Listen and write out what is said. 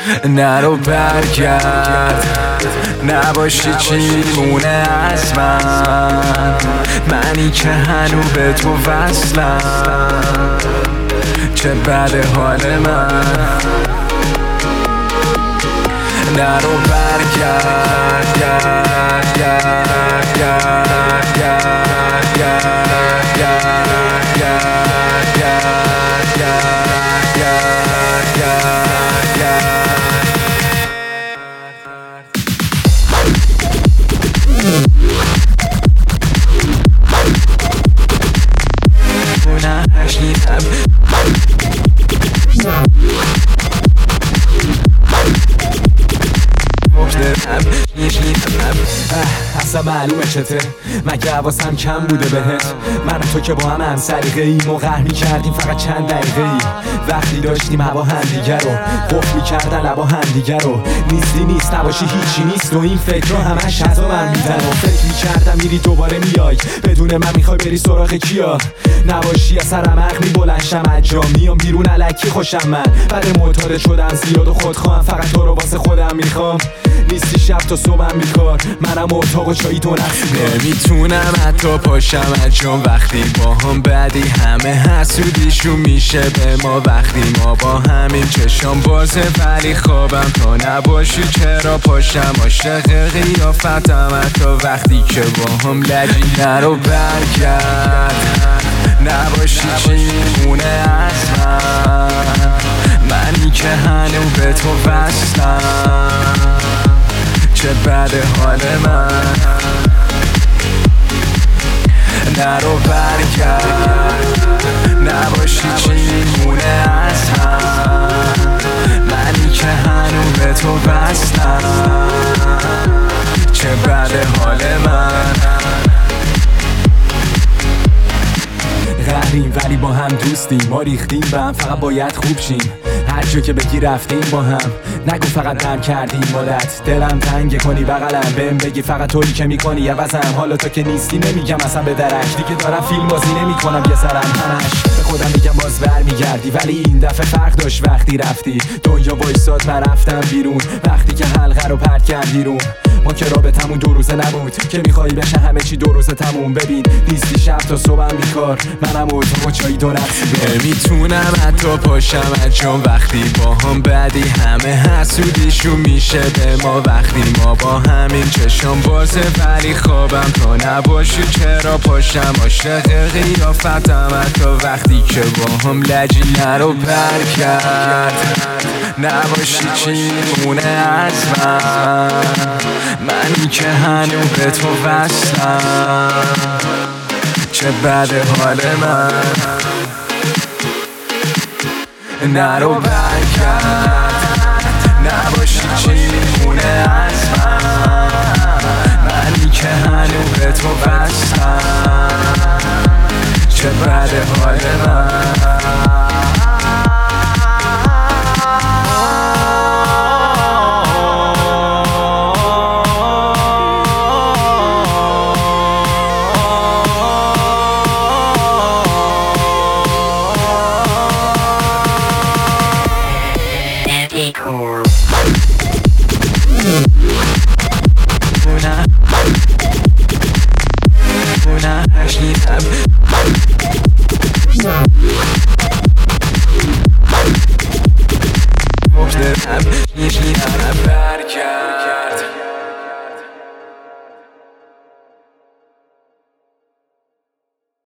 نرو برگرد، نباشی چی مونه از من، منی که هنو به تو وصلم، چه بده حال من. نرو برگرد، گرد گرد گرد گرد گرد گرد گرد گرد گرد گرد گرد گرد. اصلا معلومه چته، مگه حواسم کم بوده بهت؟ من و تو که با هم سلیقه ایم و قهر می‌کردیم فقط چند دقیقه ای. وقتی داشتیم هوا همدیگه رو قفل می‌کردن لبا همدیگه رو، نیستی نیست نباشی هیچی نیست و این فکر رو همش از من میزن و فکر می‌کردم میری دوباره میای بدون من میخوای بری سراغ کیا؟ نباشی از سرم عقل می‌بلنشم از جا میام بیرون الکی خوشم من، بعد معتاد شدم زیاد و خودخواهم، فقط تو رو واسه خودم میخوام. نیستی شب تا صبحم بیکار، منم اتاق و چایی تو نمیتونم حتی پاشم از جام وقتی با هم بعدی، همه حسودیشون میشه به ما وقتی ما با همین چشم بازه، ولی خوابم تا نباشی چرا پاشم عاشق قیافتم حتی وقتی که با هم لجی. نرو برگرد، نباشی چی مونه از من، منی که هنو به تو وصلم، چه بده حال من. نرو برگرد، نباشی چی مونه از من، منی که هنو به تو وصلم، چه بده حال من. قهریم ولی با هم دوستیم، ما ریختیم به هم فقط باید خوب شیم، هر جا که بگی رفتیم با هم، نگو فقط نم کردیم مدت، دلم تنگه کنی بغلم بهم بگی فقط تویی که میکنی عوضم، حالا تو که نیستی نمیگم اصلا به درک، دیگه دارم فیلم بازی نمیکنم یه سرم همش به خودم میگم باز برمیگردی، ولی این دفعه فرق داشت وقتی رفتی، دنیا وایساد من رفتم بیرون وقتی که حلقه رو پرت کرد بیرون. ما که رابطمون 2 روزه نبود که میخوای بشه همه چی 2 روزه تموم، ببین نیستی شب تا صبحم بیکار، منم اتاق و چایی دو نفسی. نمیتونم حتی پاشم از جام وقتی با هم بعدی، همه حسودیشون میشه به ما وقتی ما با همین چشم بازه، ولی خوابم تا نباشی چرا پاشم عاشق قیافتم حتی وقتی که با هم لجی. نرو برگرد، نباشی چی مونه از من، منی که هنو به تو وصلم، چه بده حال من. نرو برگرد، نباشی چی مونه از من، منی که هنو به تو وصلم، چه بده حال من. Cool.